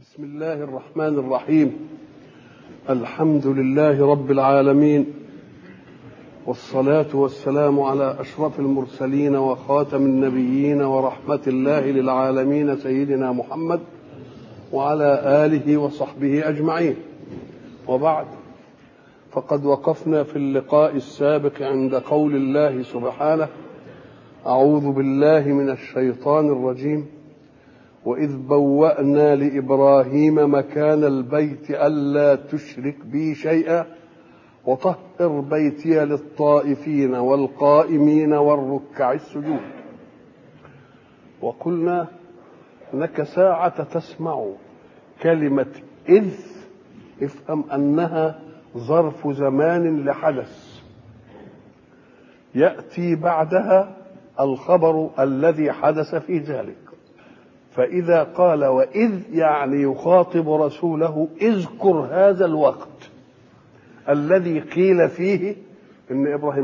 بسم الله الرحمن الرحيم. الحمد لله رب العالمين، والصلاة والسلام على أشرف المرسلين وخاتم النبيين ورحمة الله للعالمين سيدنا محمد وعلى آله وصحبه أجمعين. وبعد، فقد وقفنا في اللقاء السابق عند قول الله سبحانه: أعوذ بالله من الشيطان الرجيم: وإذ بوأنا لإبراهيم مكان البيت ألا تشرك بي شيئا وطهر بيتي للطائفين والقائمين والركع السجود. وقلنا إنك ساعة تسمع كلمة إذ افهم أنها ظرف زمان لحدث يأتي بعدها الخبر الذي حدث في ذلك. فإذا قال وإذ يعني يخاطب رسوله: اذكر هذا الوقت الذي قيل فيه إن إبراهيم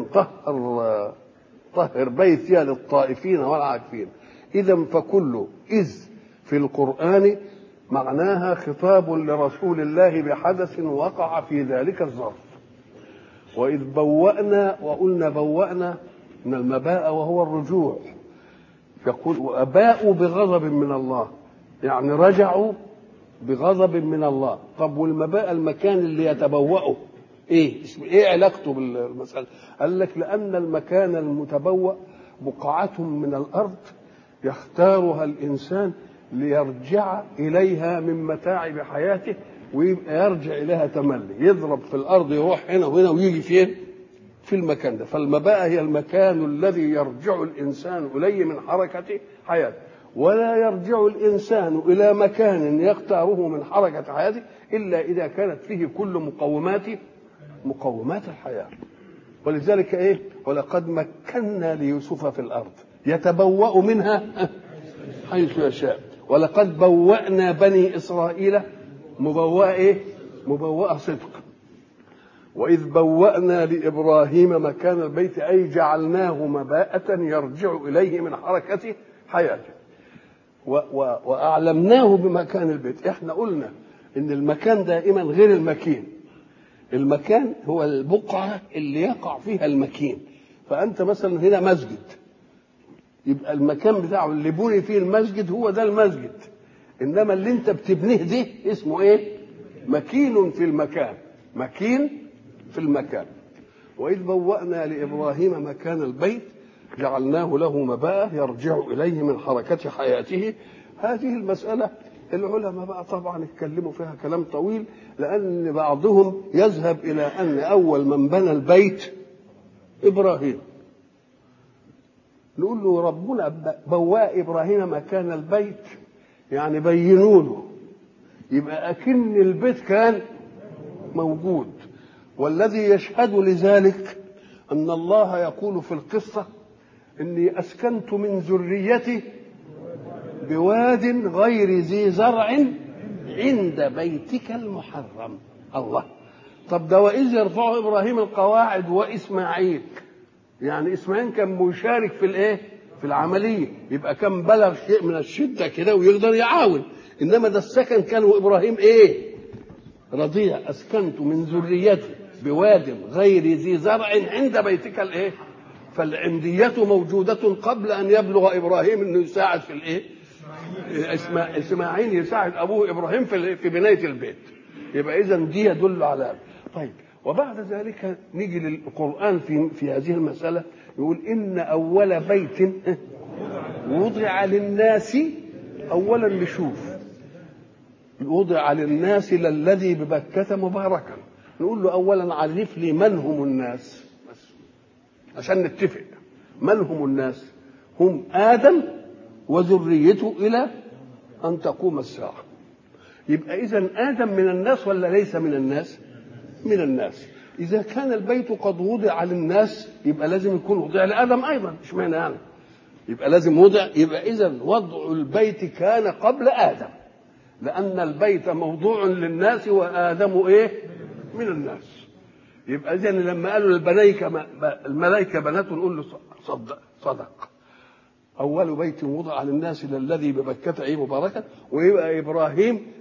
طهر بيتي للطائفين والعاكفين. إذا فكل إذ في القرآن معناها خطاب لرسول الله بحدث وقع في ذلك الظرف. وإذ بوأنا، وقلنا بوأنا من المباء وهو الرجوع، يقول وأباءوا بغضب من الله، يعني رجعوا بغضب من الله. طب والمباء المكان اللي يتبوأه ايه علاقته بالمسألة؟ قال لك لأن المكان المتبوأ بقعة من الأرض يختارها الإنسان ليرجع إليها من متاعب حياته، ويبقى يرجع إليها تملي، يضرب في الأرض يروح هنا وهنا ويجي فين؟ في المكان ده. فالمباء هي المكان الذي يرجع الإنسان إليه من حركة حياته، ولا يرجع الإنسان إلى مكان يختاره من حركة حياته إلا إذا كانت فيه كل مقومات الحياة. ولذلك ولقد مكنا ليوسف في الأرض يتبوأ منها حيث يشاء، ولقد بوأنا بني إسرائيل مبوأ صدق. وإذ بوأنا لإبراهيم مكان البيت أي جعلناه مباءة يرجع إليه من حركة حياته، وأعلمناه بمكان البيت. احنا قلنا إن المكان دائما غير المكين. المكان هو البقعة اللي يقع فيها المكين. فأنت مثلا هنا مسجد، يبقى المكان بتاعه اللي بني فيه المسجد هو ده المسجد، إنما اللي انت بتبنيه ده اسمه مكين في المكان، مكين في المكان. وإذ بوأنا لإبراهيم مكان البيت جعلناه له مباء يرجع إليه من حركة حياته. هذه المسألة العلماء بقى طبعا اتكلموا فيها كلام طويل، لأن بعضهم يذهب إلى أن أول من بنى البيت إبراهيم. نقول له ربنا بوأ إبراهيم مكان البيت، يعني بينوا له، يبقى أكن البيت كان موجود. والذي يشهد لذلك أن الله يقول في القصة: إني أسكنت من ذريتي بواد غير ذي زرع عند بيتك المحرم. الله! طب ده وإذ يرفع إبراهيم القواعد وإسماعيل، يعني إسماعيل كان مشارك في العملية، يبقى كان بلغ شيء من الشدة كده ويقدر يعاون. إنما ده السكن كان وإبراهيم رضيع. أسكنت من ذريتي بواد غير ذي زرع عند بيتك فالعندية موجودة قبل أن يبلغ إبراهيم أنه يساعد في إسماعيل يساعد أبوه إبراهيم في بناية البيت. يبقى إذن دي يدل على. طيب، وبعد ذلك نيجي للقرآن في هذه المسألة، يقول: إن أول بيت وضع للناس. أولا نشوف وضع للناس للذي ببكة مباركا. نقول له أولا عرف لي من هم الناس بس عشان نتفق. من هم الناس؟ هم آدم وذريته إلى أن تقوم الساعة. يبقى إذن آدم من الناس ولا ليس من الناس؟ من الناس. إذا كان البيت قد وضع للناس يبقى لازم يكون وضع لآدم أيضا. مش معنى يعني يبقى لازم وضع، يبقى إذن وضع البيت كان قبل آدم، لأن البيت موضوع للناس وآدم من الناس. يبقى إذن لما قالوا الملائكة بنات، نقول له صدق. أول بيت وضع للناس للذي ببكة مباركا. ويبقى إبراهيم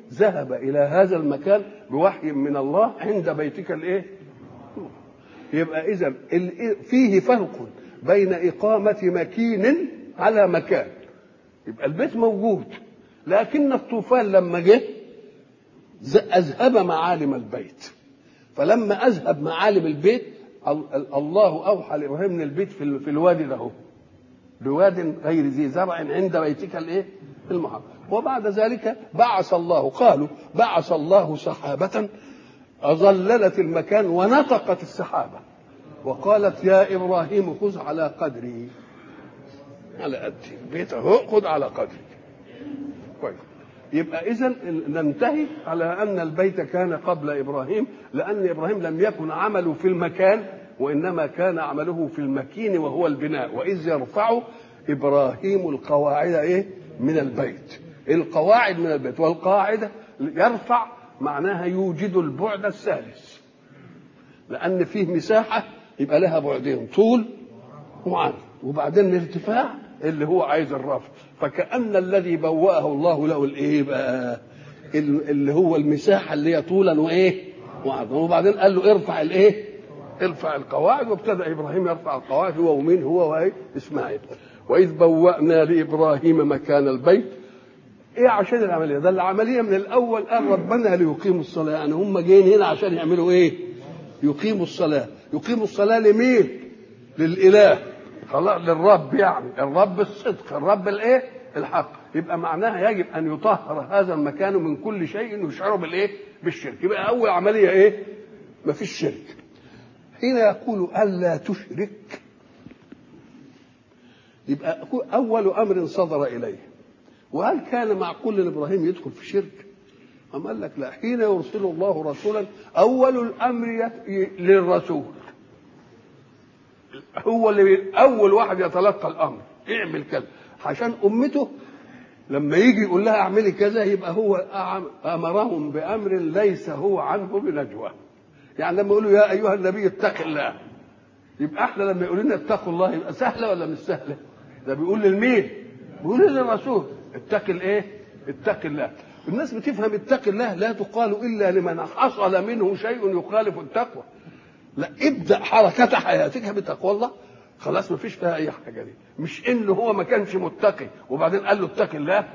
ذهب إلى هذا المكان بوحي من الله عند بيتك الإيه؟ يبقى إذن فيه فرق بين إقامة مكين على مكان. يبقى البيت موجود، لكن الطوفان لما جه أذهب معالم البيت. فلما أذهب معالم البيت الله أوحى لإبراهيم من البيت في الوادي له، بواد غير ذي زرع عند بيتك الإيه؟ المحرم. وبعد ذلك بعث الله سحابة أظللت المكان ونطقت السحابة وقالت يا إبراهيم خذ على قدري، على قدي البيت اهو، خذ على قدري. كويس. يبقى إذن ننتهي على أن البيت كان قبل إبراهيم، لأن إبراهيم لم يكن عمله في المكان، وإنما كان عمله في المكين وهو البناء. وإذ يرفع إبراهيم القواعد إيه؟ من البيت. القواعد من البيت، والقاعدة يرفع معناها يوجد البعد الثالث، لأن فيه مساحة يبقى لها بعدين، طول وعرض، وبعدين الارتفاع اللي هو عايز الرفع. فكأن الذي بوأه الله له الايه بقى، اللي هو المساحة اللي هي طولا وايه وعرضا. وبعدين قال له ارفع الايه، ارفع القواعد. وابتدأ إبراهيم يرفع القواعد، هو ومين؟ هو وايه؟ إسماعيل. وإذ بوأنا لإبراهيم مكان البيت. ايه عشان العملية ده؟ العملية من الأول قال ربنا ليقيموا الصلاة، يعني هم جايين هنا عشان يعملوا ايه؟ يقيموا الصلاة. يقيموا الصلاة لمين؟ للإله، خلاص، للرب، يعني الرب الصدق، الرب الايه؟ الحق. يبقى معناها يجب ان يطهر هذا المكان من كل شيء يشعر بالايه؟ بالشرك. يبقى اول عمليه ايه؟ ما فيش شرك. حين يقول الا تشرك، يبقى اول امر صدر اليه. وهل كان معقول لابراهيم يدخل في شرك؟ أم قال لك لا، حين يرسل الله رسولا اول الامر للرسول، هو اللي اول واحد يتلقى الامر، اعمل كذا، عشان امته لما يجي يقول لها اعملي كذا يبقى هو امرهم بامر ليس هو عنه بنجوى. يعني لما يقولوا يا ايها النبي اتق الله، يبقى احنا لما يقول لنا اتقوا الله يبقى سهله ولا مش سهله؟ ده بيقول للمين؟ بيقول للرسول اتق الايه؟ اتق الله. الناس بتفهم اتق الله لا تقال الا لمن حصل منه شيء يخالف التقوى. لا، ابدأ حركة حياتك بتقوى الله، خلاص ما فيش فيها أي حاجة. دي مش إنه هو ما كانش متقي وبعدين قال له اتق الله.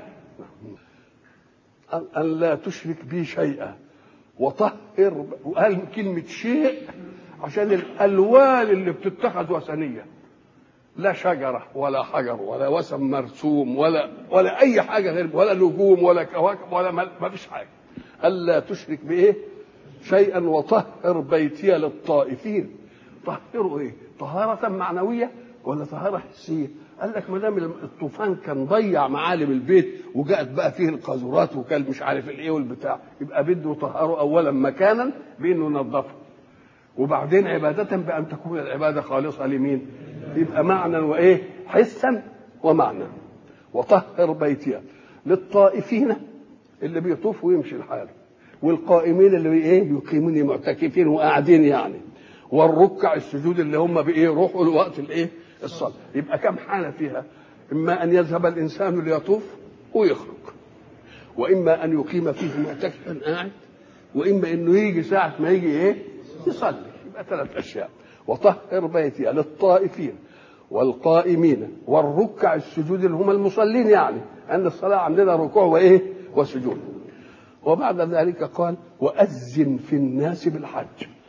أن لا تشرك بي شيئا وطهر، وقال كلمة شيء عشان الألوان اللي بتتخذ وثنية، لا شجرة ولا حجر ولا وثن مرسوم ولا أي حاجة غير، ولا نجوم ولا كواكب ولا ما فيش حاجة. ألا تشرك بإيه؟ شيئا وطهر بيتي للطائفين. طهروا ايه؟ طهارة معنوية ولا طهارة حسية؟ قال لك ما دام الطوفان كان ضيع معالم البيت وجاءت بقى فيه القاذورات وكان مش عارف الايه والبتاع، يبقى بده طهره اولا مكانا بانه ينظفه، وبعدين عبادة بان تكون العبادة خالصة لمين؟ يبقى معنى وايه؟ حسا ومعنى. وطهر بيتي للطائفين اللي بيطوف ويمشي الحال، والقائمين اللي ايه؟ بيقيمون معتكفين وقاعدين يعني، والركع السجود اللي هم بايه؟ روحوا لوقت الايه؟ الصلاه. يبقى كم حاله فيها؟ اما ان يذهب الانسان ليطوف ويخرج، واما ان يقيم فيه معتكفا قاعد، واما انه يجي ساعه ما يجي ايه؟ يصلي. يبقى ثلاث اشياء: وطهر بيتي للطائفين والقائمين والركع السجود اللي هم المصلين، يعني ان الصلاه عندنا ركوع وايه؟ وسجود. وبعد ذلك قال وأذن في الناس بالحج.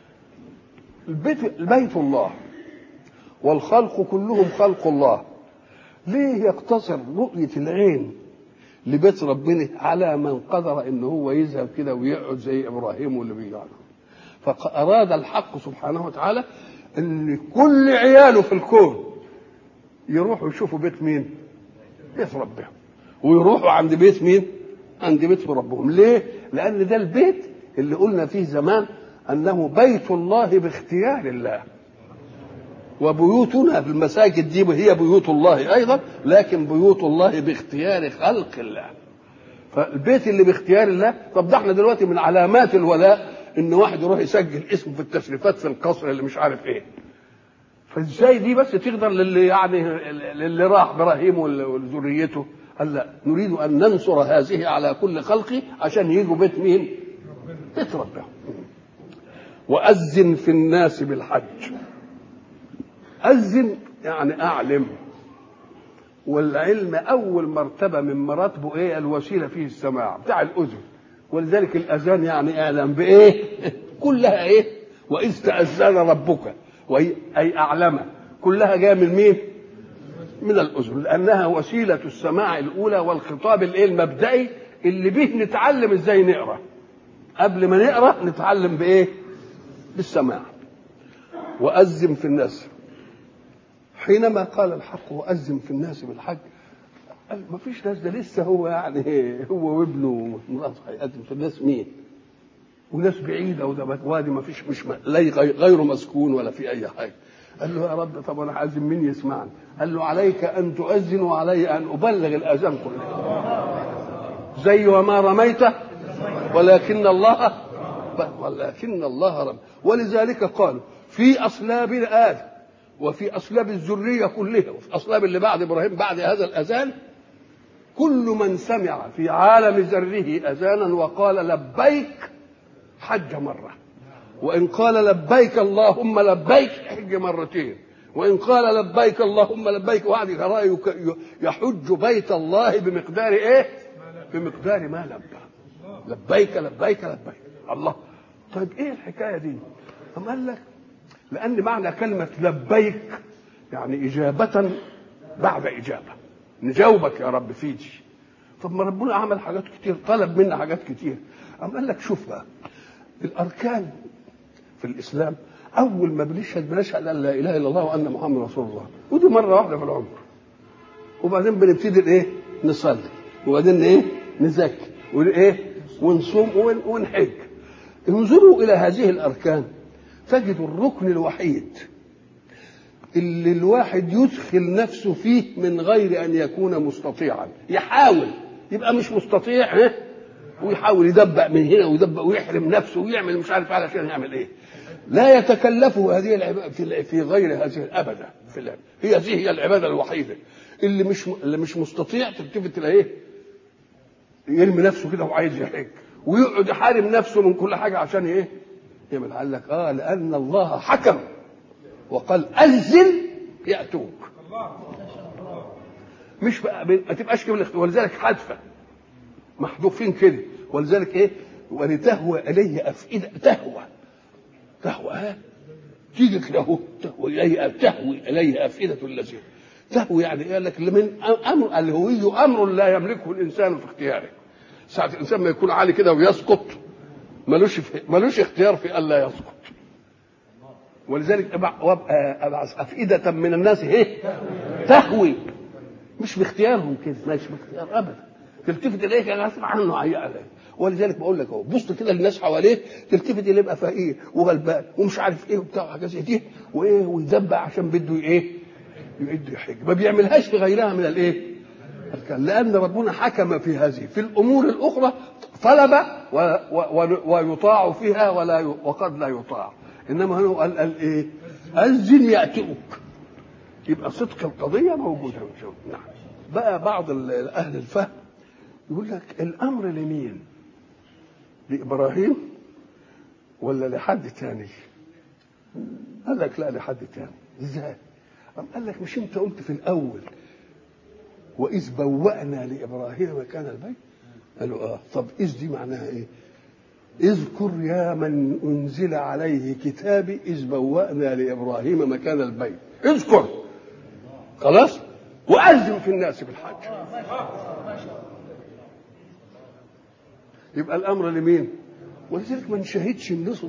البيت الله والخلق كلهم خلق الله. ليه يقتصر رؤية العين لبيت ربنا على من قدر ان هو يذهب كده ويقعد زي ابراهيم واللي بيقعد؟ فأراد الحق سبحانه وتعالى ان كل عياله في الكون يروحوا يشوفوا بيت مين؟ بيت ربهم. ويروحوا عند بيت مين؟ عند بيت ربهم. ليه؟ لأن ده البيت اللي قلنا فيه زمان أنه بيت الله باختيار الله، وبيوتنا في المساجد دي هي بيوت الله أيضا، لكن بيوت الله باختيار خلق الله. فالبيت اللي باختيار الله، طب ده احنا دلوقتي من علامات الولاء إن واحد يروح يسجل اسمه في التشريفات في القصر اللي مش عارف إيه. فإزاي دي بس تقدر للي يعني للي راح إبراهيم وذريته قال لا، نريد أن ننصر هذه على كل خلق عشان يجوا بيت مين؟ بيت ربهم. وأذن في الناس بالحج. أذن يعني أعلم، والعلم أول مرتبة من مراتبه إيه؟ الوسيلة فيه السماع بتاع الأذن، ولذلك الأذان يعني أعلم بإيه؟ كلها إيه؟ وإذ تأذن ربك، أي أعلم، كلها جاية من مين؟ من الأذن، لأنها وسيلة السماع الأولى والخطاب الإيه؟ المبدئي اللي به نتعلم إزاي نقرأ. قبل ما نقرأ نتعلم بإيه؟ بالسماع. وأذن في الناس، حينما قال الحق وأذن في الناس بالحج، قال ما فيش ناس، ده لسه هو يعني هو وابنه ومراته هيقدم في الناس مين؟ وناس بعيدة وده وادي ما فيش، مش غير مسكون ولا في أي حاجة. قال له يا رب طب أنا هأذن مين يسمعني؟ قال له عليك أن تؤذن وعلي أن أبلغ الأذان كله. زي وما رميت ولكن الله رمى. ولذلك قالوا في أصلاب آدم وفي أصلاب الذرية كلها وفي أصلاب اللي بعد إبراهيم بعد هذا الأذان، كل من سمع في عالم ذره أذانا وقال لبيك حج مرة، وإن قال لبيك اللهم لبيك حج مرتين، وإن قال لبيك اللهم لبيك وعد يحج بيت الله بمقدار إيه؟ بمقدار ما لبى. لبيك لبيك لبيك الله. طيب إيه الحكاية دي؟ أم قال لك لأن معنى كلمة لبيك يعني إجابة بعد إجابة، نجاوبك يا رب في دي. طب ما ربنا عمل حاجات كتير، طلب منا حاجات كتير. أم قال لك شوف بقى الأركان في الإسلام، أول ما بنشهد أن لا إله إلا الله وأن محمد رسول الله، ودي مرة واحدة في العمر، وبعدين بنبتدي الإيه؟ نصلي، وبعدين إيه؟ نزكي، وإيه؟ ونصوم ونحج. انظروا إلى هذه الأركان تجد الركن الوحيد اللي الواحد يدخل نفسه فيه من غير أن يكون مستطيعا، يحاول يبقى مش مستطيع ويحاول يدبق من هنا ويدبق ويحرم نفسه ويعمل مش عارف علشان يعمل ايه. لا يتكلفه هذه العبادة في غير هذه أبدا. هي العبادة الوحيدة اللي مش مستطيع تلتفت إلى ايه؟ يرمي نفسه كده وعايز يحج ويقعد يحارم نفسه من كل حاجة عشان ايه؟ يعمل. قال لك لأن الله حكم وقال أذن يأتوك. مش بقى ما تبقاش كده، ولذلك حادثة محذوفين كده، ولذلك ايه؟ ولتهوى إليه أفئدة. تهوى تيجي كده اهو، تهوي إليه أفئدة الذين. تهوي يعني قال لك من أمر الهوي أمر لا يملكه الإنسان في اختياره. ساعة الإنسان ما يكون عالي كده ويسقط ملوش اختيار في ألا يسقط. ولذلك أبعث أفئدة من الناس تهوي، مش باختيارهم كده، مش باختيار أبدا، تلتفت إليه كان غصب عنه عليه. ولذلك بقول لك اهو، بص كده للناس حواليه تلتفت إليه يبقى فقير وغلبان ومش عارف ايه وبتاع حاجات زي دي وايه، ويدبع عشان بده ايه؟ يعد يحج. ما بيعملهاش في غيرها من الايه؟ لأن ربنا حكم في هذه. في الأمور الأخرى طلب ويطاع فيها وقد لا يطاع، إنما هو قال إيه؟ أذن يأتوك، يبقى صدق القضية موجودة. نعم. بقى بعض أهل الفهم يقول لك الأمر لمين؟ لإبراهيم ولا لحد تاني؟ قال لك لا، لحد تاني. إزاي؟ قال لك مش أنت قلت في الأول وإذ بوأنا لإبراهيم مكان البيت؟ قالوا طب إذ دي معناها إيه؟ اذكر يا من أنزل عليه كتابي إذ بوأنا لإبراهيم مكان البيت. اذكر خلاص، وأذن في الناس بالحج. يبقى الأمر لمين؟ ولذلك ما نشاهدش النسك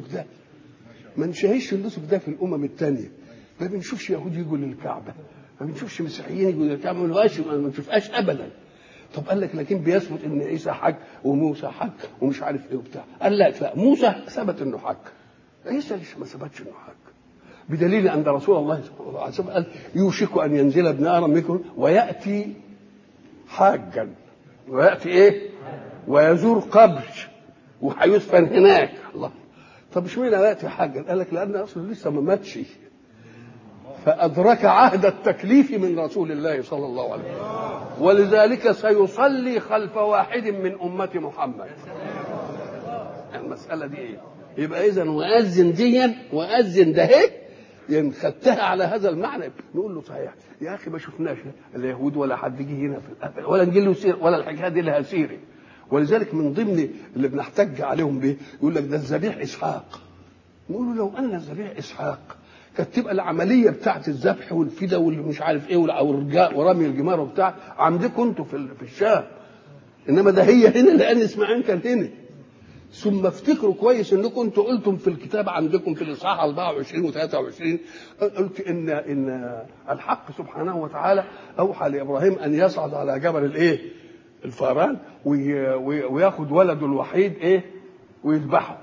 ده في الأمم الثانية. ما بنشوفش يهود يجوا للكعبة، ما بنشوفش مسيحيين يجوا للكعبة، ما بنشوفهاش أبدا. طب قال لك لكن بيثبت ان عيسى حج وموسى حج ومش عارف ايه وبتاع. قال لا، موسى ثبت انه حج، عيسى ليش ما ثبتش انه حج؟ بدليل ان رسول الله صلى الله عليه وسلم قال يوشك ان ينزل ابن ادم منكم وياتي حاجا، وياتي ايه؟ ويزور قبر وهيدفن هناك. الله، طب اشمعنى ياتي حاجا؟ قال لك لان اصله لسه ما ماتش، فأدرك عهد التكليف من رسول الله صلى الله عليه وسلم، ولذلك سيصلي خلف واحد من أمة محمد. المسألة دي إيه؟ يبقى إذن وأذن ديا وأذن ده يعني خدتها على هذا المعنى. نقول له صحيح يا أخي ما شفناش اليهود ولا حد جه هنا في الأبد ولا نجي له سير ولا الحكاية دي لها سيرة. ولذلك من ضمن اللي بنحتج عليهم به يقول لك ده الذبيح إسحاق. نقول له لو أن الذبيح إسحاق كانت تبقى العملية بتاعت الذبح والفدا واللي مش عارف إيه والرجاء ورمي الجمار وبتاع عندكم أنتوا في الشام، إنما ده هي هنا لأن إسماعيل كان هنا. ثم افتكروا كويس انكم انتوا قلتم في الكتاب عندكم في الاصحاح 24 و23 قلت ان الحق سبحانه وتعالى اوحى لابراهيم ان يصعد على جبل الفاران وياخد ولده الوحيد ويذبحه.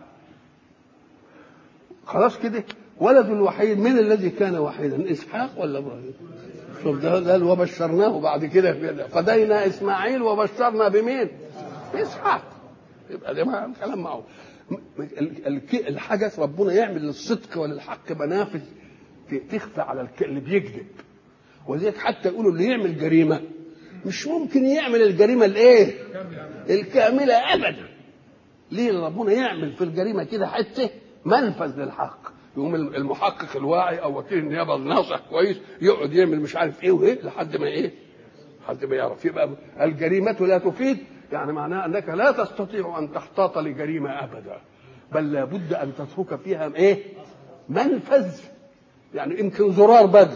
خلاص كده ولده الوحيد من الذي كان وحيدا؟ اسحاق ولا ابراهيم؟ شوف ده وبشرناه بعد كده فدينا اسماعيل وبشرنا بمين؟ اسحاق. يبقى ده ما كلام معه. الحاجة ربنا يعمل للصدق وللحق منافذ تخفى على اللي بيكذب. ولذلك حتى يقولوا اللي يعمل جريمة مش ممكن يعمل الجريمة الكاملة أبدا. ليه ربنا يعمل في الجريمة كده حتى منفذ للحق؟ يقوم المحقق الواعي أو وكيل النيابة الناصح كويس يقعد يعمل مش عارف إيه لحد ما يعرف. يبقى الجريمة لا تفيد، يعني معناه أنك لا تستطيع أن تحتاط لجريمة أبدا، بل لابد أن تترك فيها منفذ. يعني يمكن زرار بدل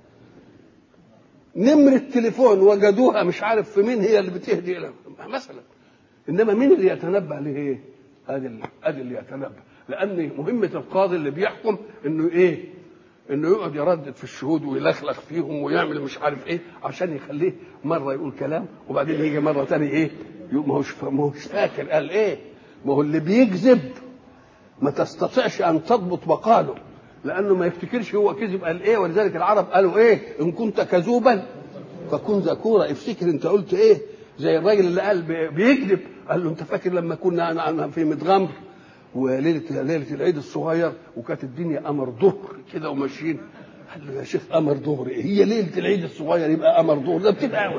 نمرة تليفون وجدوها مش عارف في مين هي اللي بتهدي إلى مثلا، إنما مين اللي يتنبأ ليه؟ هذا اللي يتنبأ. لأن مهمة القاضي اللي بيحكم إنه يقعد يردد في الشهود ويلخلخ فيهم ويعمل مش عارف عشان يخليه مرة يقول كلام وبعدين يجي مرة تاني ما هوش فاكر قال ما هو اللي بيكذب ما تستطيعش أن تضبط مقاله لأنه ما يفتكرش هو كذب قال ولذلك العرب قالوا إن كنت كذوبا فكن ذكورا. افتكر انت قلت زي الراجل اللي قال بيكذب قال له انت فاكر لما كنا في متغمر وليله العيد الصغير وكانت الدنيا قمر ظهر كده وماشيين؟ قال له يا شيخ قمر ظهر هي ليله العيد الصغير يبقى قمر ظهر؟ ده بتبقى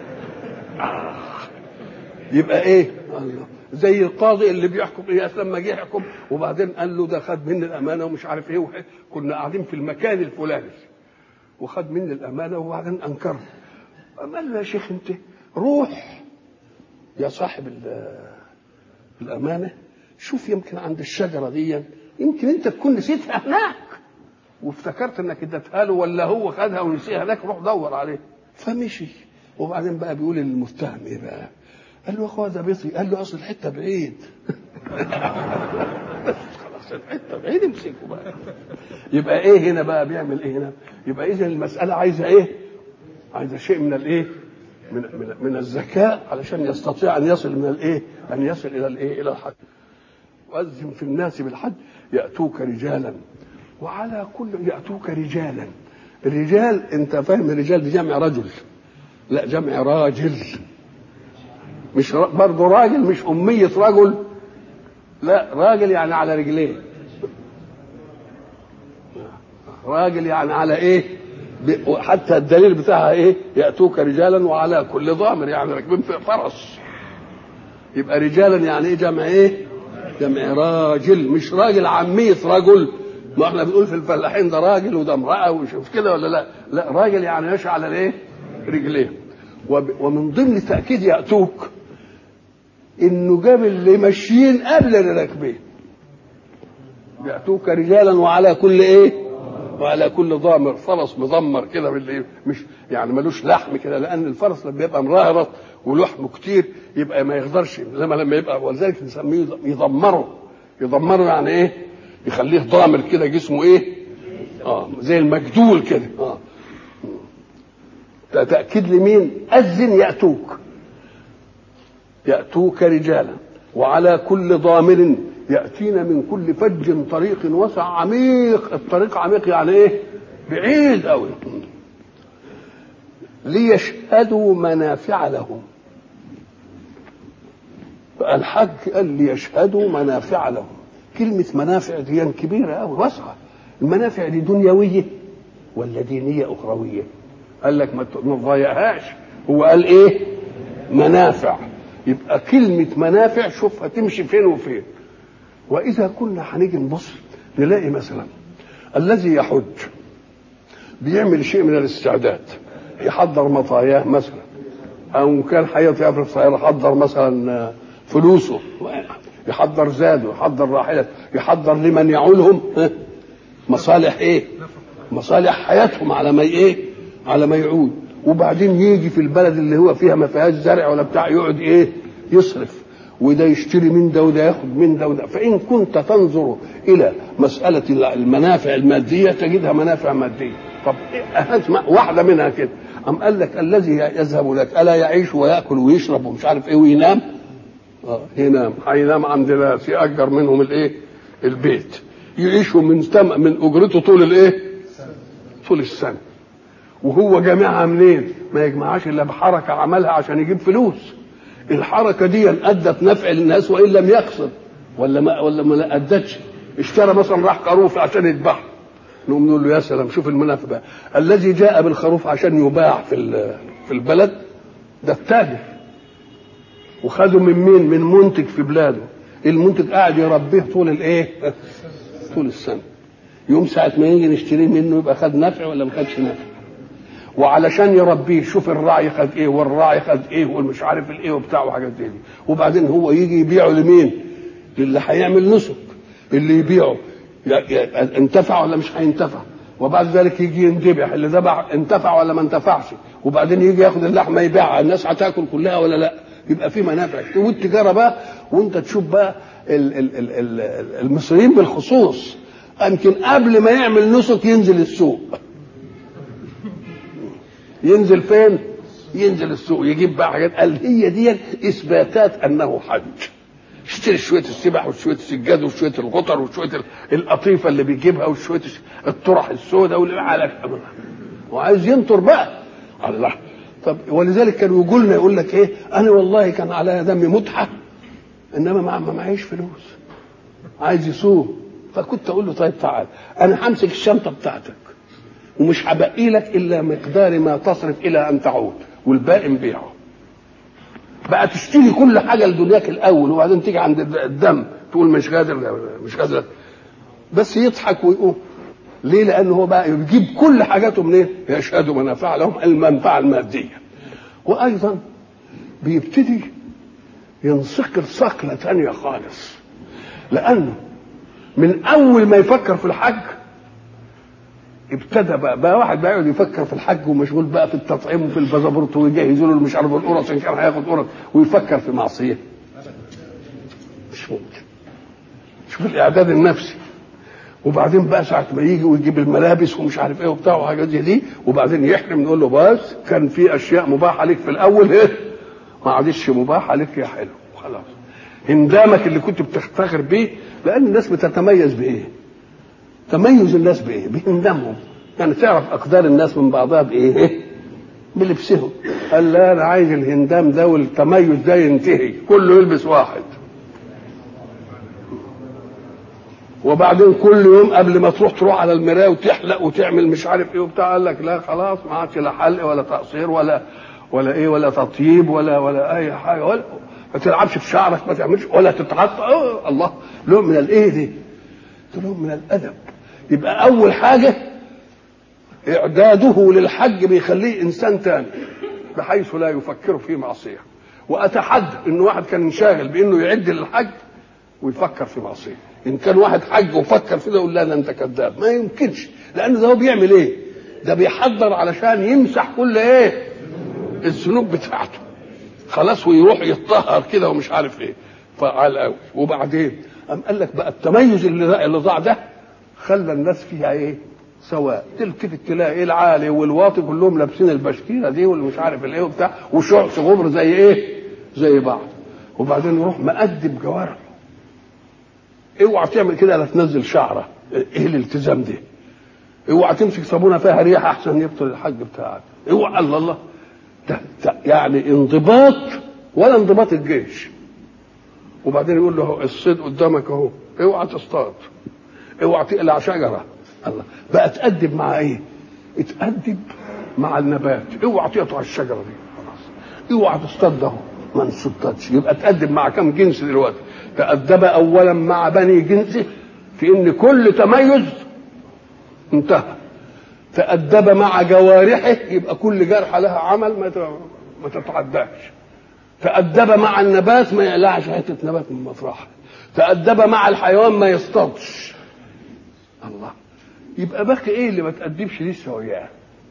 يبقى الله. زي القاضي اللي بيحكم لما جه يحكم وبعدين قال له ده خد مني الامانه ومش عارف كنا قاعدين في المكان الفلاني وخد مني الامانه وبعدين انكر. قال له يا شيخ انت روح يا صاحب الامانه شوف يمكن عند الشجره دي يمكن انت تكون نسيتها هناك وافتكرت انك اديتها له ولا هو خدها ونسيها هناك، روح دور عليه. فمشي وبعدين بقى بيقول للمتهم بقى؟ قال له يا اخويا ده بيطي. قال له اصل الحته بعيد. خلاص الحته بعيد امسكه بقى. يبقى هنا بقى بيعمل هنا؟ يبقى اذا المساله عايزه عايزه شيء من من الذكاء علشان يستطيع ان يصل ان يصل الى الحد. وأذن في الناس بالحج يأتوك رجالا وعلى كل يأتوك رجالا. الرجال انت فاهم الرجال دي جمع رجل، لا جمع راجل، مش برضه راجل مش أمية رجل، لا راجل يعني على رجلين، راجل يعني على حتى الدليل بتاعها يأتوك رجالا وعلى كل ضامر يعني راكبين في فرس. يبقى رجالا يعني جمع جمع راجل، مش راجل عامية رجل. ما احنا بنقول في الفلاحين ده راجل وده امرأة وشوف كده ولا لا راجل يعني ماشي على رجليه. ومن ضمن تأكيد يأتوك انه جاب اللي ماشيين قبل اللي راكبين. يأتوك رجالا وعلى كل وعلى كل ضامر، فرس مضمر كده باللي مش يعني ملوش لحم كده، لان الفرس لما يبقى مرهرط ولحمه كتير يبقى ما يقدرش لما يبقى، ولذلك نسميه يضمره يعني يخليه ضامر كده جسمه زي المجدول كده. تأكيد لمين؟ أذن يأتوك رجالا وعلى كل ضامر يأتينا من كل فج طريق وسع عميق. الطريق عميق يعني بعيد قوي. ليشهدوا منافع لهم. الحج قال ليشهدوا منافع لهم. كلمة منافع دي كبيرة قوي واسعة. المنافع دي دنيوية ولا دينية أخروية؟ قال لك ما تضيعهاش. هو قال إيه؟ منافع. يبقى كلمة منافع شوف هتمشي فين وفين. وإذا كنا هنيجي نبص نلاقي مثلا الذي يحج بيعمل شيء من الاستعداد، يحضر مطاياه مثلا، أو كان حياته في الصغيرة يحضر مثلا فلوسه، يحضر زاده، يحضر راحلته، يحضر لمن يعولهم مصالح ايه؟ مصالح حياتهم على ما ايه؟ على ما يعود. وبعدين يجي في البلد اللي هو فيها ما فيهاش زرع ولا بتاع يقعد ايه؟ يصرف، وده يشتري من ده وده ياخد من ده وده. فإن كنت تنظر إلى مسألة المنافع المادية تجدها منافع مادية. طب إيه واحدة منها كده؟ أم قال لك الذي يذهب لك ألا يعيش ويأكل ويشرب ومش عارف إيه وينام؟ ينام، هينام عند ناس يأجر منهم الإيه؟ البيت، يعيشوا من أجرته طول الإيه؟ طول السنة. وهو جامعها منين؟ ما يجمعهاش إلا بحركة عملها عشان يجيب فلوس. الحركة دي أدت نفع للناس وإن لم يقصد، ولا ما أدتش. اشترى مثلا راح خروف عشان يذبحه، نقوم نقول له يا سلام شوف المنافع بقى. الذي جاء بالخروف عشان يباع في البلد ده التاجر، وخده من مين؟ من منتج في بلاده. المنتج قاعد يربيه طول الايه؟ طول السنه. يوم ساعه ما يجي نشتريه منه يبقى خد نفع ولا ما خدش نفع. وعلشان يربيه شوف الراعي خد ايه والراعي خد ايه والمش عارف الايه وبتاع وحاجات دي. وبعدين هو يجي يبيعه لمين؟ للي هيعمل نسك. اللي يبيعه انتفع ولا مش هينتفع. وبعد ذلك يجي يندبح، اللي ذبح انتفع ولا ما انتفعش. وبعدين يجي ياخد اللحمه يبيعها، الناس هتاكل كلها ولا لا؟ يبقى في منافع. والتجاره بقى وانت تشوف بقى المصريين بالخصوص يمكن قبل ما يعمل نسك ينزل السوق. ينزل فين؟ ينزل السوق يجيب بقى حاجات. قال هي دي اثباتات انه حج. اشتري شويه السبح وشويه السجاد وشويه الغطر وشويه القطيفه اللي بيجيبها وشويه الطرح السوداء واللي على وعايز ينطر بقى. الله. طب ولذلك كانوا يقول لنا يقول لك ايه؟ انا والله كان على دمي متعه انما ما معيش فلوس، عايز يصوم. فكنت اقول له طيب تعال انا همسك الشنطه بتاعتك ومش هبقي لك الا مقدار ما تصرف الى ان تعود والباقي نبيعه. بقى تشتري كل حاجه لدنياك الاول وبعدين تيجي عند الدم تقول مش قادر مش قادر. بس يضحك ويقوم. ليه؟ لانه هو بقى يجيب كل حاجاته منين؟ يشهدوا منافع لهم المنفعه الماديه. وايضا بيبتدي ينصقل صقله ثانيه خالص، لانه من اول ما يفكر في الحج ابتدى بقى واحد بقى يقعد يفكر في الحج ومشغول بقى في التطعيم وفي البازابورت ويجهزوا له مش عارف القرص ان كان هياخد قرص ويفكر في معصيه. مش ممكن. شوف الاعداد النفسي. وبعدين بقى ساعه ما يجي ويجيب الملابس ومش عارف ايه وبتاع وحاجات زي دي وبعدين يحرم نقول له بس كان في اشياء مباحه لك في الاول ايه ما عادش مباحه لك يا حلو خلاص. هندامك اللي كنت بتفتخر بيه لان الناس بتتميز بايه؟ تميز الناس بايه؟ بهندامهم. يعني تعرف اقدار الناس من بعضها بايه؟ بلبسهم. قال لا انا عايز الهندام ده والتميز ده ينتهي كله يلبس واحد. وبعدين كل يوم قبل ما تروح على المرايه وتحلق وتعمل مش عارف ايه وبتاع قال لك لا خلاص ما عادش لا حلق ولا تقصير ولا ايه ولا تطيب ولا اي حاجه ولا ما تلعبش في شعرك ما تعملش ولا تتغطى. الله له من الايه دي؟ له من الادب. يبقى اول حاجه اعداده للحج بيخليه انسان تاني بحيث لا يفكر في معصيه. واتحدى ان واحد كان انشاغل بانه يعد للحج ويفكر في معصيه. ان كان واحد حج وفكر في ده يقول لا انت كذاب. ما يمكنش. لان ده هو بيعمل ايه؟ ده بيحضر علشان يمسح كل ايه؟ الذنوب بتاعته خلاص ويروح يتطهر كده ومش عارف ايه. فعال قوي. وبعدين قام قال لك بقى التميز اللي ضاع ده خلى الناس فيها ايه؟ سواء. تلتفت تلاقي ايه؟ العالي والواطي كلهم لابسين البشكيره دي واللي مش عارف الايه وبتاع وشعث غبر زي ايه؟ زي بعض. وبعدين يروح مقدم جوارحه. اوعى تعمل كده لا تنزل شعره. ايه الالتزام ده؟ اوعى تمسك صابونه فيها ريحه احسن يبطل الحج بتاعك. اوعى الله ده يعني انضباط ولا انضباط الجيش. وبعدين يقول له الصيد قدامك اهو اوعى تصطاد اوعى تقلع شجره. الله بقى تأدب مع ايه؟ اتأدب مع النبات، اوعى تقطع الشجره دي خلاص، اوعى تصطاده ما نصطادش. يبقى تأدب مع كم جنس دلوقتي؟ تأدب اولا مع بني جنسه في ان كل تميز انتهى. تأدب مع جوارحه، يبقى كل جرحه لها عمل ما تتعداش. تأدب مع النبات، ما يقلعش حته نبات من مفرحه. تأدب مع الحيوان، ما يصطادش. الله، يبقى باقي ايه اللي ما تأدبش لسه وياه؟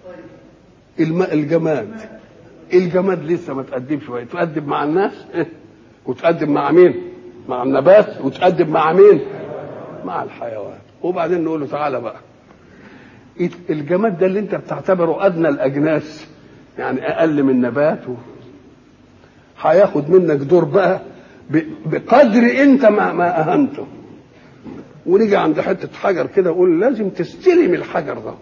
الجماد لسه ما تأدبش وياه. تأدب مع الناس وتأدب مع مين؟ مع النبات. وتأدب مع مين؟ مع الحيوان. وبعدين نقول له تعالى بقى، الجماد ده اللي انت بتعتبره ادنى الاجناس، يعني اقل من نبات، هياخد منك دور بقى بقدر انت ما اهنته. ونيجي عند حته حجر كده نقول لازم تستلم الحجر ده.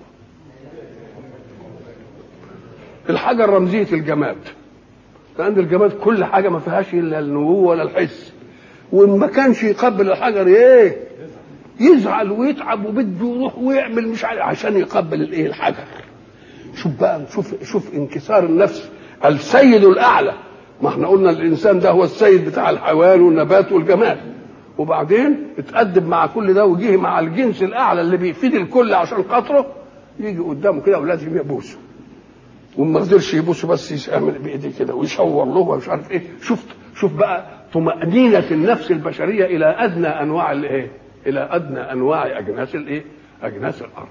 الحجر رمزيه الجماد، لان الجماد كل حاجه ما فيهاش الا النمو ولا الحس. وان ما كانش يقبل الحجر ايه؟ يزعل ويتعب وبده يروح ويعمل مش عارف عشان يقبل الايه؟ الحجر. شوف بقى، شوف انكسار النفس. السيد الاعلى، ما احنا قلنا الانسان ده هو السيد بتاع الحيوان والنبات والجماد، وبعدين اتأدب مع كل ده وجيه مع الجنس الاعلى اللي بيفيد الكل عشان خاطره، يجي قدامه كده ولازم يبوسه، وما قدرش يبوسه بس يعمل بايديه كده ويشاور له ومش عارف ايه. شوف بقى طمأنينة النفس البشرية الى ادنى انواع الايه؟ الى ادنى انواع اجناس الايه؟ اجناس الارض.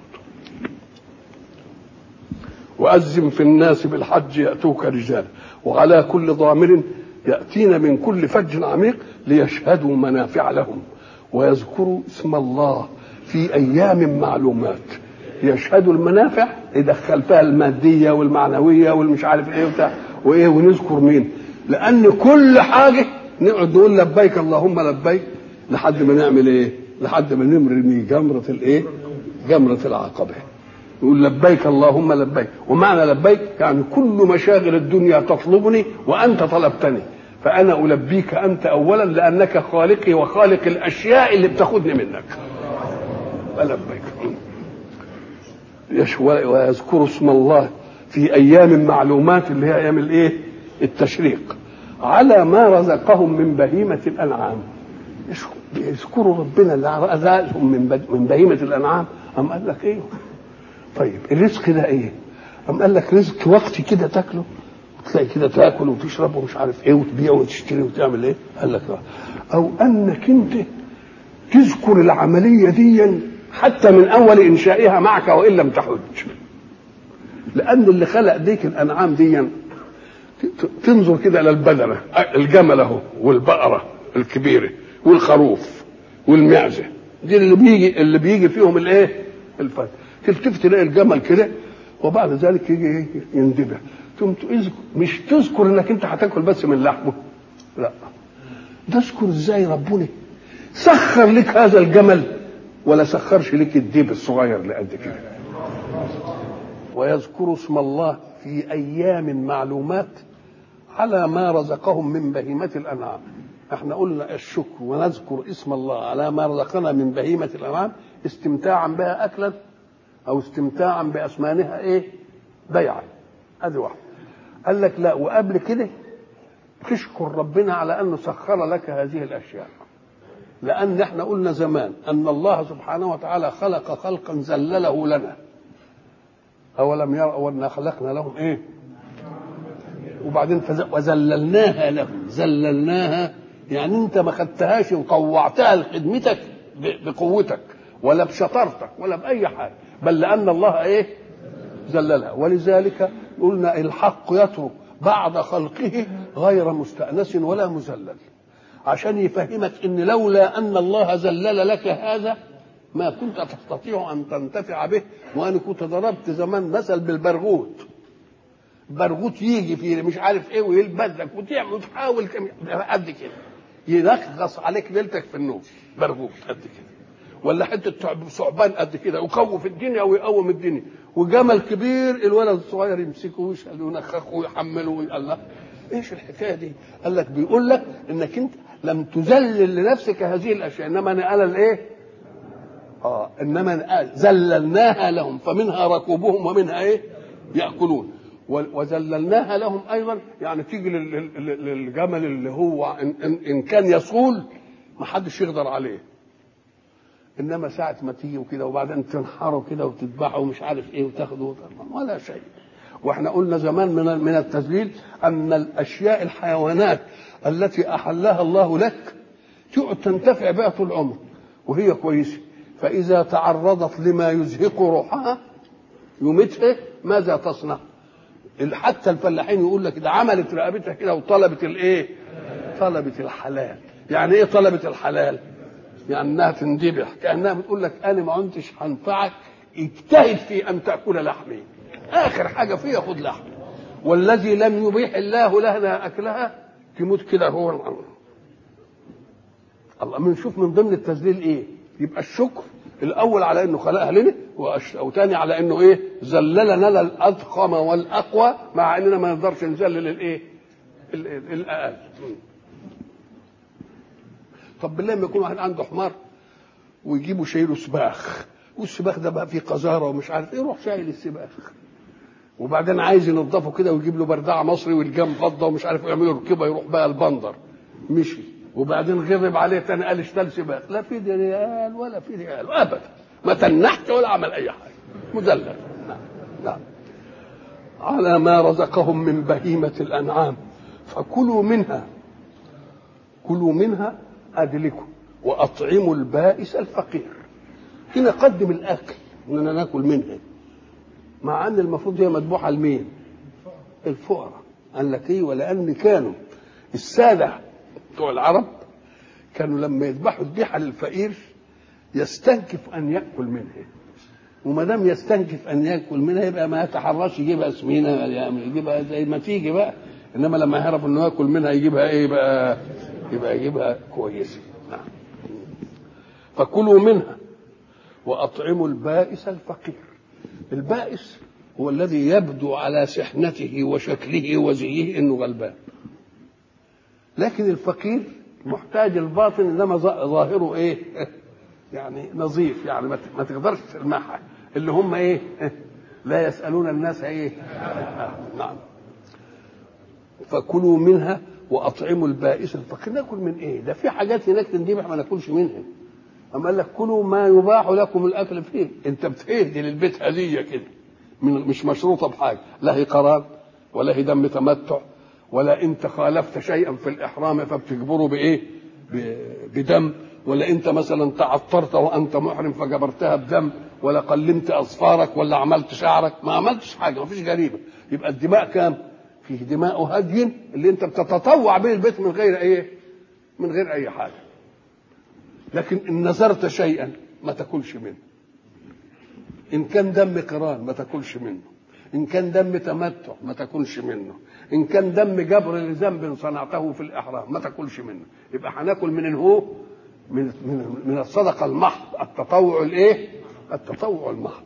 وأذن في الناس بالحج يأتوك رجالا وعلى كل ضامر يأتين من كل فج عميق ليشهدوا منافع لهم ويذكروا اسم الله في أيام معلومات. يشهدوا المنافع، يدخل فيها المادية والمعنوية والمش عارف ايه وبتاع وايه، ونذكر مين؟ لأن كل حاجة نقعد نقول لبيك اللهم لبيك لحد ما نعمل ايه؟ لحد ما نمرمي جمرة الايه؟ جمرة العقبة. يقول لبيك اللهم لبيك. ومعنى لبيك يعني كل مشاغل الدنيا تطلبني وأنت طلبتني، فأنا ألبيك أنت أولا لأنك خالقي وخالق الأشياء اللي بتاخدني منك. ألبيك. ويذكر اسم الله في أيام معلومات اللي هي أيام الإيه؟ التشريق، على ما رزقهم من بهيمة الأنعام. يذكروا ربنا اللي رزقهم من بهيمة الأنعام. أم قال لك إيه؟ طيب الرزق ده ايه؟ أم قال لك رزق وقتي كده تاكله وتلاقي كده تاكل وتشرب ومش عارف ايه وتبيع وتشتري وتعمل ايه؟ قال لك او انك انت تذكر العمليه دي حتى من اول انشائها معك وان لم تحج. لان اللي خلق ديك الانعام دي تنظر كده الى البدنه، الجمل اهو والبقره الكبيره والخروف والمعزه، دي اللي بيجي فيهم الايه؟ الفرق. تلتفت تلاقي الجمل كده وبعد ذلك يجي يندبه. مش تذكر انك انت هتاكل بس من لحمه، لا، تذكر ازاي ربنا سخر لك هذا الجمل ولا سخرش لك الديب الصغير اللي قد كده. ويذكر اسم الله في ايام معلومات على ما رزقهم من بهيمة الانعام. احنا قلنا الشكر ونذكر اسم الله على ما رزقنا من بهيمة الانعام استمتاعا بها اكلا او استمتاعا باسمانها ايه؟ بيعا. ادي واحد. قال لك لا، وقبل كده تشكر ربنا على انه سخر لك هذه الاشياء، لان احنا قلنا زمان ان الله سبحانه وتعالى خلق خلقا ذلله لنا. اولم يروا أن خلقنا لهم ايه؟ وبعدين وذللناها لهم. ذللناها يعني انت ما خدتهاش وطوعتها لخدمتك بقوتك ولا بشطارتك ولا باي حاجه، بل لان الله ايه؟ ذللها. ولذلك قلنا الحق يترك بعد خلقه غير مستأنس ولا مذلل، عشان يفهمك ان لولا ان الله ذلل لك هذا ما كنت تستطيع ان تنتفع به. وانا كنت ضربت زمان مثل بالبرغوث. برغوث يجي في مش عارف ايه ويلبسك وتعمل وتحاول قد كده ينغص عليك ليلتك في النوم. برغوث قد كده، ولا حته ثعبان قد كده ويخوف الدنيا ويقوم الدنيا. وجمل كبير الولد الصغير يمسكه ويشيله وينخخه ويحمله ويقول له ايش الحكايه دي؟ قال لك بيقول لك انك انت لم تذلل لنفسك هذه الاشياء، انما انا الايه؟ انما ذللناها لهم فمنها ركوبهم ومنها ايه ياكلون. وذللناها لهم ايضا يعني تيجي للجمل اللي هو ان كان يصول ما حدش يقدر عليه، انما ساعه ما تيجي وكده وبعدين تنحره كده وتذبحه ومش عارف ايه وتاخده ولا شيء. واحنا قلنا زمان من التذليل ان الاشياء الحيوانات التي احلها الله لك تقعد تنتفع بها طول العمر وهي كويسه، فاذا تعرضت لما يزهق روحها يمتها ماذا تصنع؟ حتى الفلاحين يقول لك ده عملت رقبتها كده وطلبت الايه؟ طلبت الحلال. يعني ايه طلبت الحلال؟ يعني انها تندبح، كانها بتقول لك انا ما كنتش هنفعك، اجتهد في ان تاكل لحمي، اخر حاجه فيها خد لحم. والذي لم يبيح الله لنا اكلها تموت كده هو الله. بنشوف من ضمن التذليل ايه؟ يبقى الشكر الاول على انه خلقها لنا، وثاني على انه ايه؟ ذللنا الاضخم والاقوى، مع اننا ما نقدرش نذلل الايه؟ الاقل. طب بالله لما يكون واحد عنده حمار ويجيبوا شايله سباخ، والسباخ ده بقى فيه قذاره ومش عارف ايه، يروح شايل السباخ وبعدين عايز ينظفه كده ويجيب له بردعه مصري والجام فضه ومش عارف يعملوا ركبه يروح بقى البندر مشي، وبعدين غضب عليه تاني قال اشتري سباخ، لا في ريال ولا في ريال ابدا، ما تنحت ولا عمل اي حاجه، مذلل. نعم. على ما رزقهم من بهيمه الانعام فكلوا منها، كلوا منها ادلكم واطعموا البائس الفقير. هنا قدم الاكل اننا ناكل منها، مع ان المفروض هي مذبوحه لمين؟ الفقراء. قال لك ايه؟ ولان كانوا الساده بتوع العرب كانوا لما يذبحوا الذبيحه للفقير يستنكف ان ياكل منها، وما دام يستنكف ان ياكل منها يبقى ما يتحرش يجيبها سمينه، يعني يجيبها زي ما تيجي بقى، انما لما يعرف انه ياكل منها يجيبها ايه بقى؟ يبقى يجيبها كويسه. نعم. فكلوا منها واطعموا البائس الفقير. البائس هو الذي يبدو على سحنته وشكله وزيه انه غلبان، لكن الفقير محتاج الباطن انما ظاهره ايه؟ يعني نظيف، يعني ما تقدرش تلمحها، اللي هم ايه؟ لا يسالون الناس ايه؟ نعم. فكلوا منها واطعموا البائس الفقير. ناكل من ايه؟ ده في حاجات هناك تندبح ما ناكلش منها. اما قال لك كلوا ما يباح لكم الاكل فيه، انت بتهدي للبيت هديه كده مش مشروطه بحاجه، لا هي قرار ولا هي دم تمتع، ولا انت خالفت شيئا في الاحرام فبتجبره بايه؟ بدم، ولا انت مثلا تعطرت وانت محرم فجبرتها بدم، ولا قلمت اظفارك ولا عملت شعرك، ما عملتش حاجه، ما فيش جريمه. يبقى الدماء كام؟ فيه دماء هدي اللي انت بتتطوع به البيت من غير ايه؟ من غير اي حاجه. لكن ان نذرت شيئا ما تاكلش منه، ان كان دم قران ما تاكلش منه، ان كان دم تمتع ما تاكلش منه، ان كان دم جبر لذنب صنعته في الاحرام ما تاكلش منه. يبقى هناكل من هو من الصدقه المحض، التطوع الايه؟ التطوع المحض.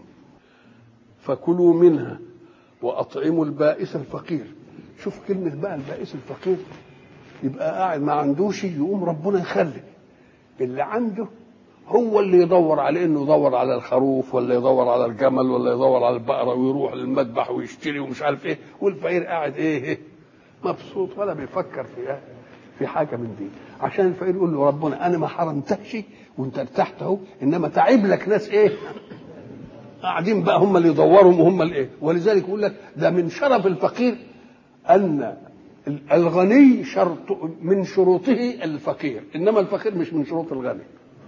فكلوا منها واطعموا البائس الفقير. شوف كلمه بقى البائس الفقير، يبقى قاعد ما عندوش، يقوم ربنا يخلي اللي عنده هو اللي يدور عليه، انه يدور على الخروف ولا يدور على الجمل ولا يدور على البقره ويروح للمذبح ويشتري ومش عارف ايه، والفقير قاعد ايه؟ مبسوط ولا بيفكر في حاجه من دي. عشان الفقير يقول له ربنا انا ما حرمتكش وانت ارتحت اهو، انما تعب لك ناس ايه؟ قاعدين بقى هم اللي يدوروا وهم اللي ايه. ولذلك يقول لك ده من شرف الفقير ان الغني شرط من شروطه الفقير، انما الفقير مش من شروط الغني.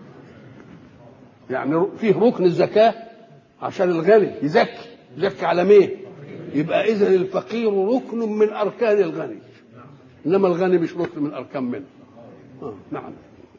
يعني فيه ركن الزكاه عشان الغني يزكي على مين؟ يبقى اذا الفقير ركن من اركان الغني، انما الغني مش ركن من اركان منه. نعم.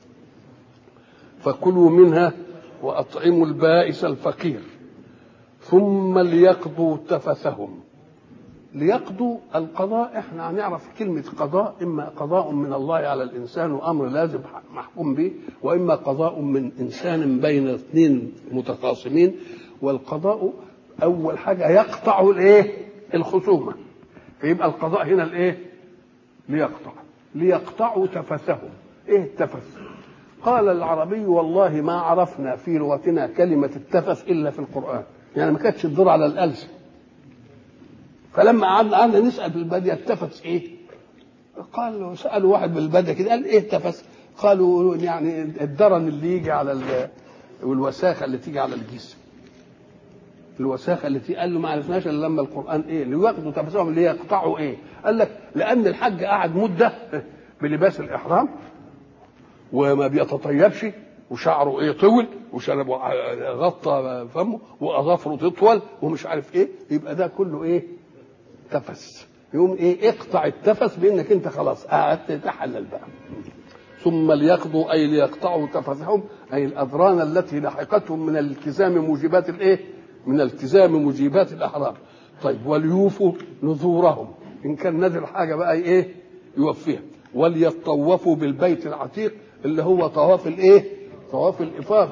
فكلوا منها واطعموا البائس الفقير ثم ليقضوا تفثهم. ليقضوا القضاء، احنا هنعرف كلمة قضاء اما قضاء من الله على الانسان وامر لازم محكوم به، واما قضاء من انسان بين اثنين متخاصمين. والقضاء اول حاجة يقطع الايه؟ الخصومة. فيبقى القضاء هنا الايه؟ ليقطعوا تفثهم. ايه التفث؟ قال العربي والله ما عرفنا في لغتنا كلمة التفس إلا في القرآن، يعني ما كانتش تدور على الألسن. فلما قعدنا نسأل في البادية التفس إيه؟ قال سألوا واحد بالبادية كده قال إيه التفس؟ قالوا يعني الدرن اللي يجي على والوساخة اللي تيجي على الجسم، الوساخة اللي قال له ما عرفناش إلا لما القرآن إيه اللي ياخدوا تفسهم اللي يقطعوا إيه؟ قال لك لأن الحج قعد مدة بلباس الإحرام وما بيتطيبش وشعره ايه طول وشنبه غطى فمه واظافره تطول ومش عارف ايه، يبقى ده كله ايه؟ تفس. يقوم ايه؟ اقطع التفس بانك انت خلاص قعدت تحلل بقى. ثم ليقضوا اي ليقطعوا تفسهم اي الاذران التي لحقتهم من الالتزام موجبات الايه؟ من التزام موجبات الاحرام. طيب وليوفوا نذورهم، ان كان نذر حاجه بقى ايه؟ يوفيها. وليطوفوا بالبيت العتيق اللي هو طواف الايه؟ طواف الافاضه.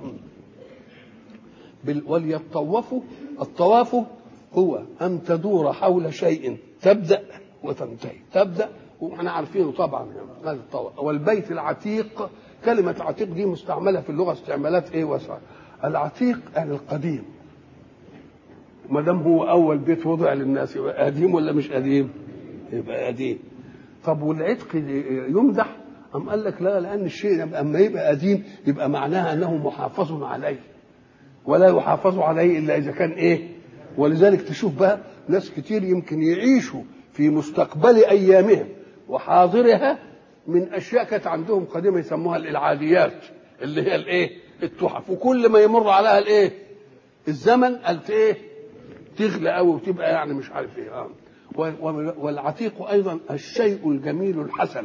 وليطوفوا، الطواف هو ان تدور حول شيء تبدا وتنتهي، تبدا واحنا عارفينه طبعا هذا الطواف. والبيت العتيق، كلمه عتيق دي مستعمله في اللغه استعمالات ايه واسعه. العتيق يعني القديم، ما دام هو اول بيت وضع للناس يبقى قديم ولا مش قديم؟ يبقى قديم. طب والعتق يمدح؟ أم قال لك لا، لأن الشيء أما يبقى قديم يبقى معناها أنه محافظ عليه، ولا يحافظ عليه إلا إذا كان إيه؟ ولذلك تشوف بقى ناس كتير يمكن يعيشوا في مستقبل أيامهم وحاضرها من أشياء كانت عندهم قديمة يسموها العاديات، اللي هي الإيه؟ التحف، وكل ما يمر عليها الإيه؟ الزمن قالت إيه؟ تغلى أوي وتبقى يعني مش عارف إيه. والعتيق أيضا الشيء الجميل الحسن،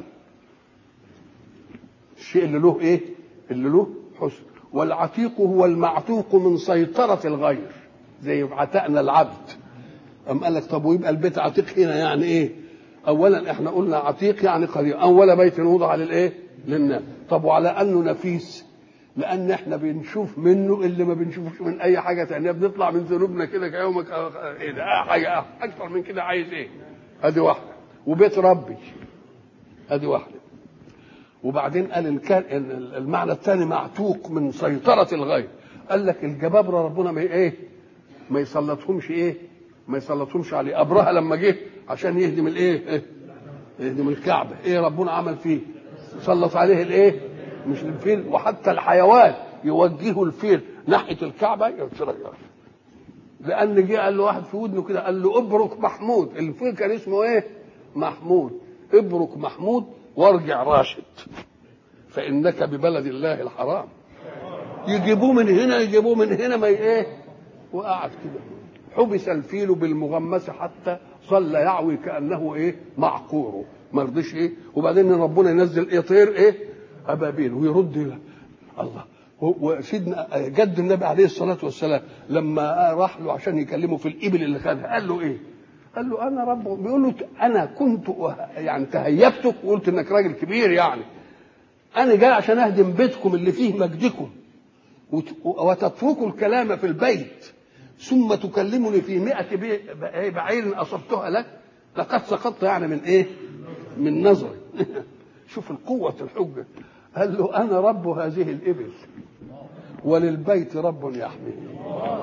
الشيء اللي له ايه؟ اللي له حسن. والعتيق هو المعتوق من سيطرة الغير، زي عتقنا العبد. أم قال لك طب ويبقى البيت عتيق هنا يعني ايه؟ اولا احنا قلنا عتيق يعني قديم، اول بيت وضع للايه؟ للناس. طب وعلى انه نفيس، لان احنا بنشوف منه اللي ما بنشوفش من اي حاجه ثانيه، بنطلع من ذنوبنا كده كيومك ايه ده؟ حاجه اكثر من كده عايز ايه؟ ادي واحده. وبيت ربي ادي واحده. وبعدين قال المعنى الثاني معتوق من سيطرة الغير. قال لك الجبابرة ربنا ما ايه؟ ما يسلطهمش ايه؟ ما يسلطهمش عليه. أبرهة لما جه عشان يهدم الايه؟ يهدم الكعبة، ايه ربنا عمل فيه؟ سلط عليه الايه؟ مش الفيل. وحتى الحيوان يوجهوا الفيل ناحية الكعبة يترجع، لأن جه قال له واحد في ودنه كده قال له ابرك محمود. الفيل كان اسمه ايه؟ محمود. ابرك محمود وارجع راشد فإنك ببلد الله الحرام. يجيبوه من هنا يجيبوه من هنا ما ايه؟ وقعد كده. حبس الفيل بالمغمس حتى صلى يعوي كأنه ايه؟ معقور. ما رضيش ايه؟ وبعدين ربنا ينزل ايه؟ طير ايه؟ ابابيل ويرد له. الله. وسيدنا جد النبي عليه الصلاة والسلام لما راح له عشان يكلمه في الإبل اللي خدها قال له ايه؟ قال له انا رب. بيقول له انا كنت يعني تهيبتك وقلت انك راجل كبير، يعني انا جاي عشان اهدم بيتكم اللي فيه مجدكم وتتركوا الكلام في البيت ثم تكلمني في 100 بعير اصبتها لك، لقد سقطت يعني من ايه؟ من نظري. شوف القوة الحجة. قال له انا رب هذه الابل وللبيت رب يحميه.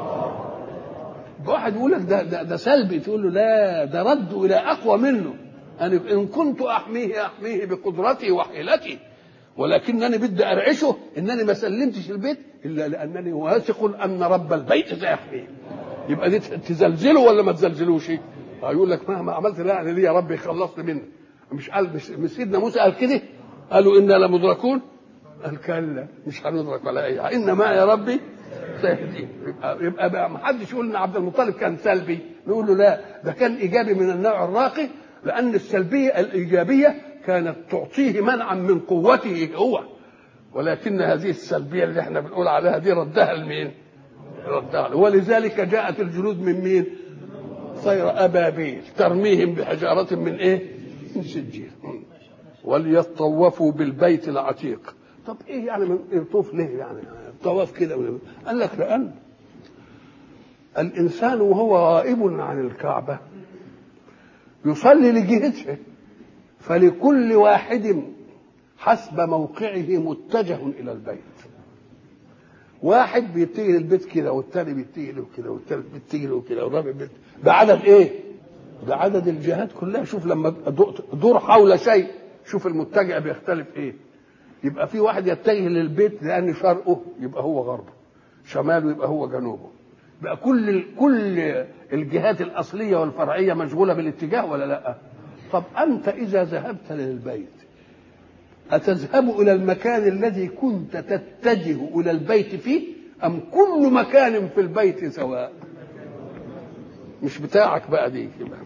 واحد يقول لك ده سلبي، تقول له لا، ده رد الى اقوى منه. انا ان كنت احميه بقدرتي وحيلتي، ولكنني بدي ارعشه انني ما سلمتش البيت الا لانني واثق ان رب البيت سيحميه. يبقى دي تزلزله ولا ما تزلزلوش؟ يقول لك مهما عملت لا يعني ليه يا رب يخلصني منه. مش قال مش سيدنا موسى قال كده؟ قالوا انا لمدركون. قال كلا مش هندرك ولا اي حاجه، انما يا ربي سيهدين. يبقى بقى ما حدش يقول ان عبد المطلب كان سلبي، نقول له لا، ده كان ايجابي من النوع الراقي، لان السلبيه الايجابيه كانت تعطيه منعا من قوته هو، ولكن هذه السلبيه اللي احنا بنقول عليها دي ردها لمين؟ ردها له. ولذلك جاءت الجنود من مين؟ صير ابابيل ترميهم بحجاره من ايه؟ من سجيل. وليطوفوا بالبيت العتيق. طب ايه يعني من يطوف ليه يعني؟ طواف كده. قال لك لان الانسان وهو غائب عن الكعبه يصلي لجهته، فلكل واحد حسب موقعه متجه الى البيت. واحد بيتجه للبيت كده، والثاني بيتجه له كده، والثالث بيتجه له كده، والرابع بعدد ايه؟ بعدد الجهات كلها. شوف لما دور حول شيء شوف المتجه بيختلف ايه. يبقى في واحد يتجه للبيت لان شرقه يبقى هو غربه، شماله يبقى هو جنوبه. بقى كل الجهات الاصليه والفرعيه مشغوله بالاتجاه ولا لا؟ طب انت اذا ذهبت للبيت أتذهب إلى المكان الذي كنت تتجه إلى البيت فيه، أم كل مكان في البيت سواء؟ مش بتاعك بقى دي، يبقى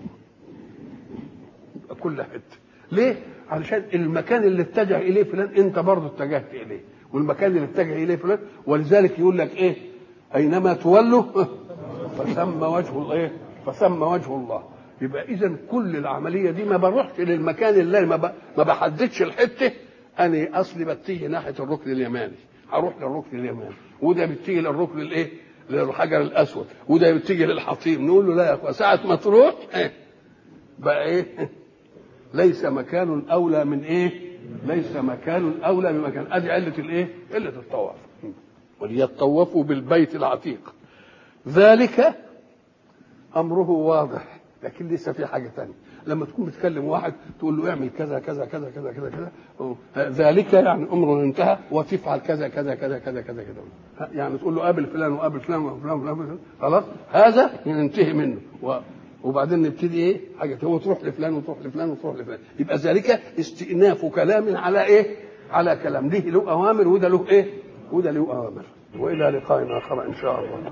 كل حتة. ليه؟ علشان المكان اللي اتجه إليه فلان أنت برضه اتجهت إليه، والمكان اللي اتجه إليه فلان. ولذلك يقول لك إيه؟ أينما تولوا فثم وجه الإيه؟ فثم وجه الله. يبقى إذا كل العملية دي ما بروحش للمكان اللي ما بحددش الحتة. أنا أصلي بتيجي ناحية الركن اليماني، هروح للركن اليماني، وده بتيجي للركن الإيه؟ للحجر الأسود، وده بتيجي للحطيم. نقول له لا يا أخوة، ساعة ما تروح بقى إيه؟ ليس مكان أولى من إيه؟ ليس مكان أولى من مكان. أدي علة الإيه؟ علة الطواف. وليطوفوا بالبيت العتيق. ذلك أمره واضح، لكن لسه في حاجة تانية. لما تكون بتكلم واحد تقول له اعمل كذا كذا كذا كذا كذا كذا، ذلك يعني امر انتهى وتفعل كذا كذا كذا كذا كذا كذا. يعني تقول له قابل فلان وقابل فلان وفلان وفلان، خلاص هذا ينتهي منه. وبعدين نبتدي ايه؟ حاجه هو تروح لفلان وتروح لفلان وتروح لفلان. يبقى ذلك استئناف كلام على ايه؟ على كلام. له اوامر وده له ايه؟ وده له اوامر. والى لقاء اخر ان شاء الله.